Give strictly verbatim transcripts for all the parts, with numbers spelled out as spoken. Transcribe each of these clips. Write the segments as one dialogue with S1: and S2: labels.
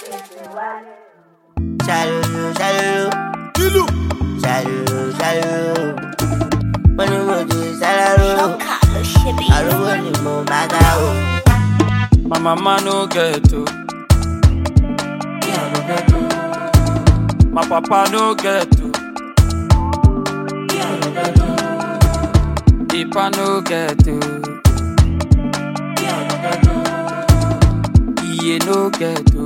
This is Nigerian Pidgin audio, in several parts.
S1: Shallow, shallow,
S2: Kilu.
S1: shallow, shallow. Money, money, shallow. I don't want you more back out.
S3: My mama no get to. My papa no get to. Ipa no get to. Iye no get to.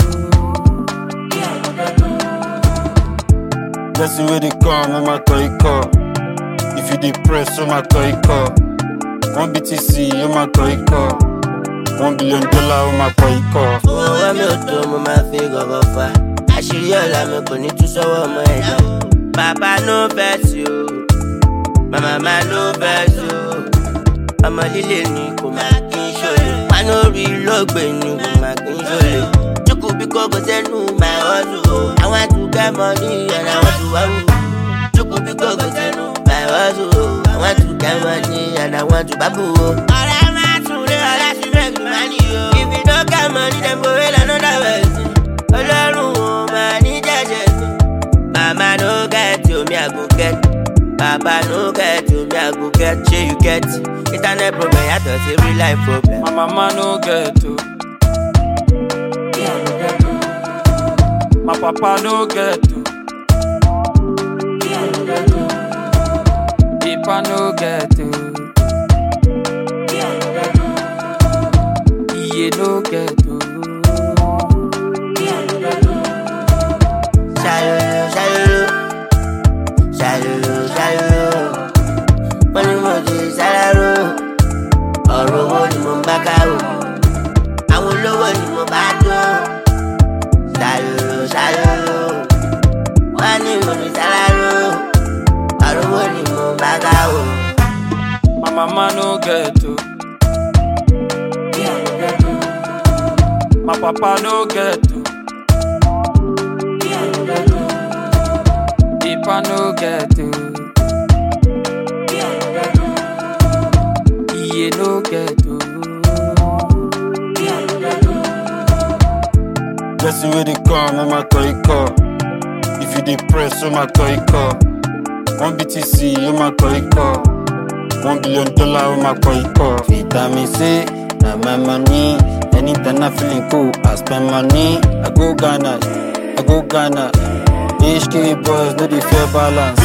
S2: Blessing where they come, on my toy car. If you depress, on my toy car. One B T C, on my toy car. One billion dollar, on my toy car.
S1: Oh, I'm your tomb, my figure of fire. I should yell, I'm going to show my head. Papa no verse you. My mama no verse you. I'm a little Nico, my king show you. I know real love, my king show you. Because I know my hustle. I want to get money and I want to babu. Chuku because I know my hustle. I want to get money and I want to babu. All I'm at today, all I should make money. If you don't get money, then go in another way. Alone, man, need just Mama no get to me, I go get. Papa no get to me, I go get. Shey you get internet problem, I thought it's real life problem.
S3: My mama no get to. My papa no get to. Ipa no get to. Iye no get to.
S1: Shallow, shallow, shallow, shallow. Money, money, shallow. Ọ̀rọ̀ owó ni mo ń bá ká o. Àwọn olówó ni mo bá tó. Shallow, shallow. Money, money, shallow. Ọ̀rọ̀ owó ni mo ń bá ká o.
S3: My mama no get to. My papa no get to. Ipa no get to. Iye no get to.
S2: Blessing where they come, on my toy car. If you depress, on my toy car. One B T C, on my toy car. One billion dollar, on my toy car. Vitamin C, now my money. Anytime I feeling cool, I spend money. I go Ghana, I go Ghana. H K boys, no the fair balance.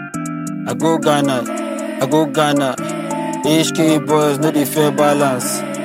S2: I go Ghana, I go Ghana. H K boys, no the fair balance.